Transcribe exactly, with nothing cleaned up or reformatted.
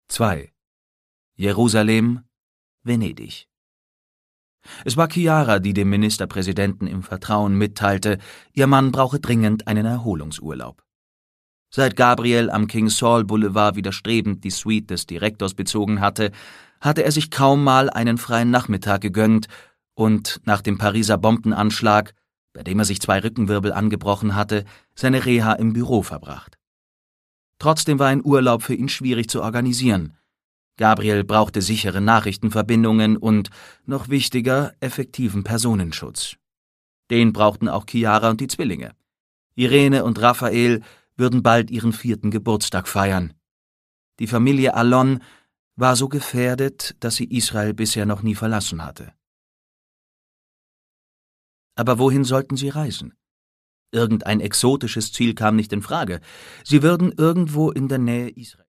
zwei. Jerusalem, Venedig. Es war Chiara, die dem Ministerpräsidenten im Vertrauen mitteilte, ihr Mann brauche dringend einen Erholungsurlaub. Seit Gabriel am King Saul Boulevard widerstrebend die Suite des Direktors bezogen hatte, hatte er sich kaum mal einen freien Nachmittag gegönnt und nach dem Pariser Bombenanschlag, bei dem er sich zwei Rückenwirbel angebrochen hatte, seine Reha im Büro verbracht. Trotzdem war ein Urlaub für ihn schwierig zu organisieren. Gabriel brauchte sichere Nachrichtenverbindungen und, noch wichtiger, effektiven Personenschutz. Den brauchten auch Chiara und die Zwillinge. Irene und Raphael würden bald ihren vierten Geburtstag feiern. Die Familie Allon war so gefährdet, dass sie Israel bisher noch nie verlassen hatte. Aber wohin sollten sie reisen? Irgendein exotisches Ziel kam nicht in Frage. Sie würden irgendwo in der Nähe Israels